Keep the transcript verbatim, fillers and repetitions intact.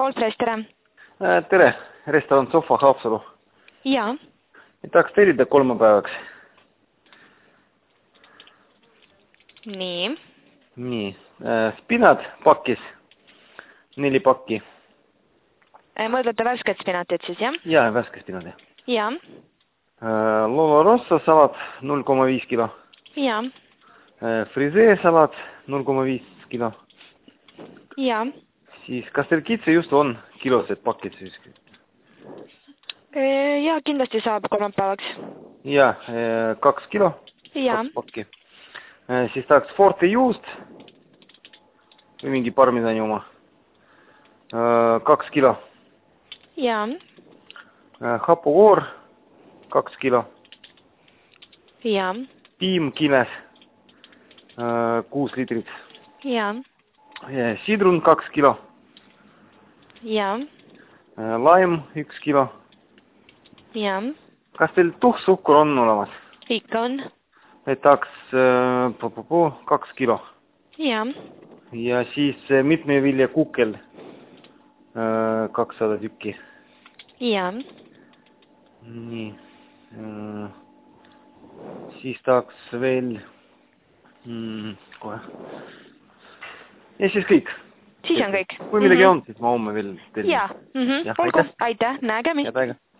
All Fresh, tere. Tere, restaurant Sofa Haapsalu. Jaa. Tahaks tellida kolmapäevaks. Nii. Nii. Spinat pakis. Neli pakki. Mõtlete värsket spinatit siis, jah? Jaa, värske spinat. Jaa. Lolo Rosso salat null koma viis kilo. Jaa. Frisee salat null koma viis kilo. Jaa. Siis kas teil kitse just on kilosed pakid siis? Jaa, kindlasti saab kolmapäevaks. Jaa, kaks kilo. Jaa. Kaks pakki. Siis tahaks Forte juust või mingi parmesani oma. Kaks kilo. Jaa. Hapukoor kaks kilo. Jaa. Piim kines kuus liitrit. Jaa. Sidrun kaks kilo. Jaa. Laim üks kilo. Jaa. Kas teil tuhksuhkur on olemas? Ikka on. Tahaks kaks kilo. Jaa. Ja siis mitme vilja kukel kakssada tükki. Jaa. Nii. Siis tahaks veel mm, kohe. Ja siis kõik. Siis on kõik. Kui midagi on, siis ma homme veel teile. Jaa. Mm -hmm. Ja, olgu. aitäh. Aitäh. Nägemist. Ja,